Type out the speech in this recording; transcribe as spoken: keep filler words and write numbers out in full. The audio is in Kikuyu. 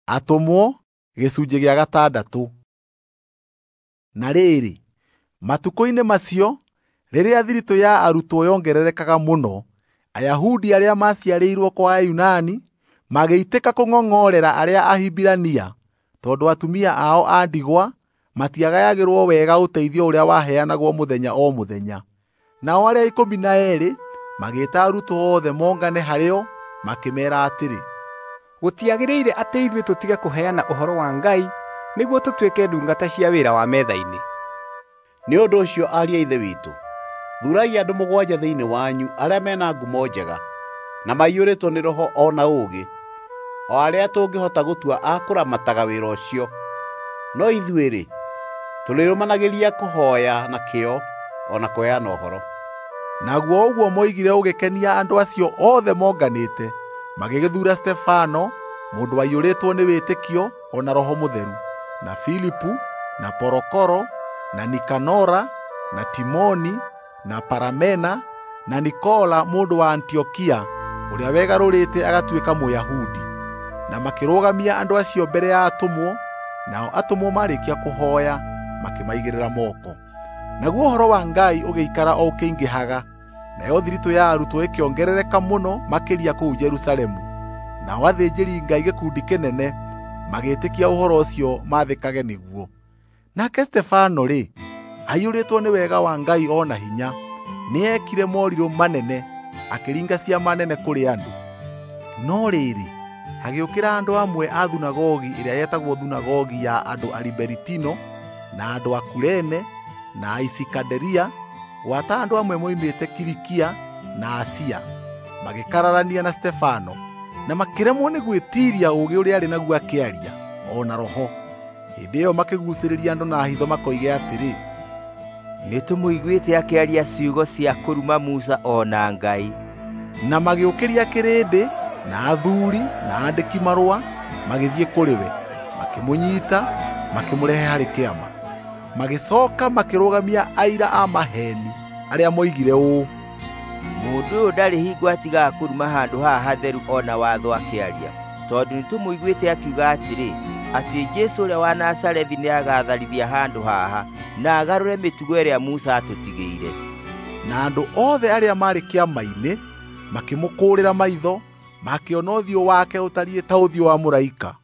Atũmwo gĩcunjĩ gĩa gatandatũ. Na rĩrĩ, matukũ-inĩ macio, rĩrĩa thiritũ ya arutwo yongererekaga mũno, Ayahudi arĩa maciarĩirwo kwa Ayunani magĩitĩka kũng'ong'orera arĩa Ahibirania, tondũ atumia ao a ndigwa matiagayagĩrwo wega ũteithio ũrĩa waheanagwo mũthenya o mũthenya. Nao arĩa ikũmi na eerĩ magĩĩta arutwo othe mongane harĩo, makĩmeera atĩrĩ, gũtiagĩrĩire atĩ ithuĩ tũtige kũheana ũhoro wa Ngai nĩguo tũtuĩke ndungata cia wĩra wa metha-inĩ. Nĩ ũndũ ũcio ariũ a Ithe witũ, thurai andũ mũgwanja thĩinĩ wanyu arĩa mena ngumo njega na maiyũrĩtwo nĩ Roho o na ũũgĩ, o arĩa tũngĩhota gũtua a kũramataga wĩra ũcio. No ithuĩ-rĩ, tũrĩrũmanagĩria kũhooya na kĩyo o na kũheana ũhoro. Naguo ũguo moigire ũgĩkenia andũ acio othe monganĩte, magĩgĩthuura Stefano, mũndũ waiyũrĩtwo nĩ wĩtĩkio o na Roho Mũtheru, na Filipu, na Porokoro, na Nikanora, na Timoni, na Paramena, na Nikola mũndũ wa Antiokia, ũrĩa wegarũrĩte agatuĩka Mũyahudi. Na makĩrũgamia andũ acio mbere ya atũmwo, nao atũmwo marĩkia kũhooya, makĩmaigĩrĩra moko. Naguo ũhoro wa Ngai ũgĩikara o ũkĩingĩhaga, nayo thiritũ ya arutwo ĩkĩongerereka mũno makĩria kũu Jerusalemu. Nao athĩnjĩri Ngai gĩkundi kĩnene magĩĩtĩkia ũhoro ũcio maathĩkage nĩguo. Nake Stefano-rĩ, aiyũrĩtwo nĩ wega wa Ngai o na hinya, nĩekire morirũ manene, akĩringa ciama nene kũrĩ andũ. No rĩrĩ, hagĩũkĩra andũ amwe a thunagogi ĩrĩa yetagwo thunagogi ya andũ a Liberitino, na andũ a Kurene, na a Isikaderia, gwata andũ amwe moimĩte Kilikia na Asia, magĩkararania na Stefano, na makĩremwo nĩ gwĩtiria ũũgĩ ũrĩa arĩ naguo akĩaria, o na Roho. Hĩndĩ ĩyo makĩguucĩrĩria andũ na hitho makoige atĩrĩ, nĩtũmũiguĩte akĩaria ciugo cia kũruma Musa o na Ngai. Na magĩũkĩria kĩrĩndĩ, na athuuri, na andĩki marũa, magĩthiĩ kũrĩ we, makĩmũnyiita, makĩmũrehe harĩ kĩama. Magĩcooka makĩrũgamia aira a maheeni, arĩa moigire ũũ, mũndũ ũyũ ndarĩ hingo atigaga kũruma handũ haha hatheru o na watho akĩaria, tondũ nĩtũmũiguĩte akiuga atĩrĩ, atĩ Jesũ ũrĩa wa Nazarethi nĩagatharithia handũ haha, na agarũre mĩtugo ĩrĩa Musa atũtigĩire. Na andũ othe arĩa marĩ kĩama-inĩ makĩmũkũũrĩra maitho, makĩona ũthiũ wake ũtariĩ ta ũthiũ wa mũraika.